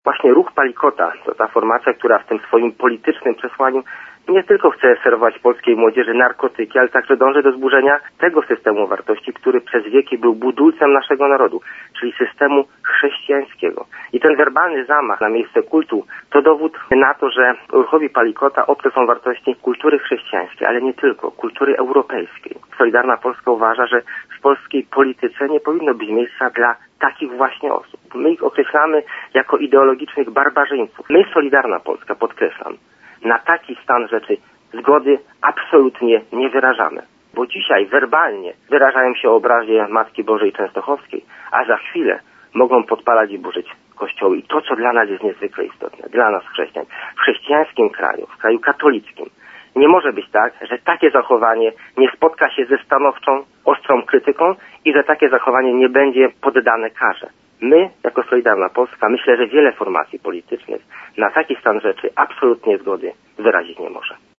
Właśnie ruch Palikota to ta formacja, która w tym swoim politycznym przesłaniu nie tylko chce serwować polskiej młodzieży narkotyki, ale także dąży do zburzenia tego systemu wartości, który przez wieki był budulcem naszego narodu, czyli systemu chrześcijańskiego. I ten werbalny zamach na miejsce kultu to dowód na to, że ruchowi Palikota obce są wartości kultury chrześcijańskiej, ale nie tylko, kultury europejskiej. Solidarna Polska uważa, że w polskiej polityce nie powinno być miejsca dla takich właśnie osób. My ich określamy jako ideologicznych barbarzyńców. My, Solidarna Polska, podkreślam, na taki stan rzeczy zgody absolutnie nie wyrażamy. Bo dzisiaj werbalnie wyrażają się o obrazie Matki Bożej Częstochowskiej, a za chwilę mogą podpalać i burzyć kościoły. I to, co dla nas jest niezwykle istotne, dla nas chrześcijan, w chrześcijańskim kraju, w kraju katolickim, nie może być tak, że takie zachowanie nie spotka się ze stanowczą, ostrą krytyką i że takie zachowanie nie będzie poddane karze. My, jako Solidarna Polska, myślę, że wiele formacji politycznych na taki stan rzeczy absolutnie zgody wyrazić nie może.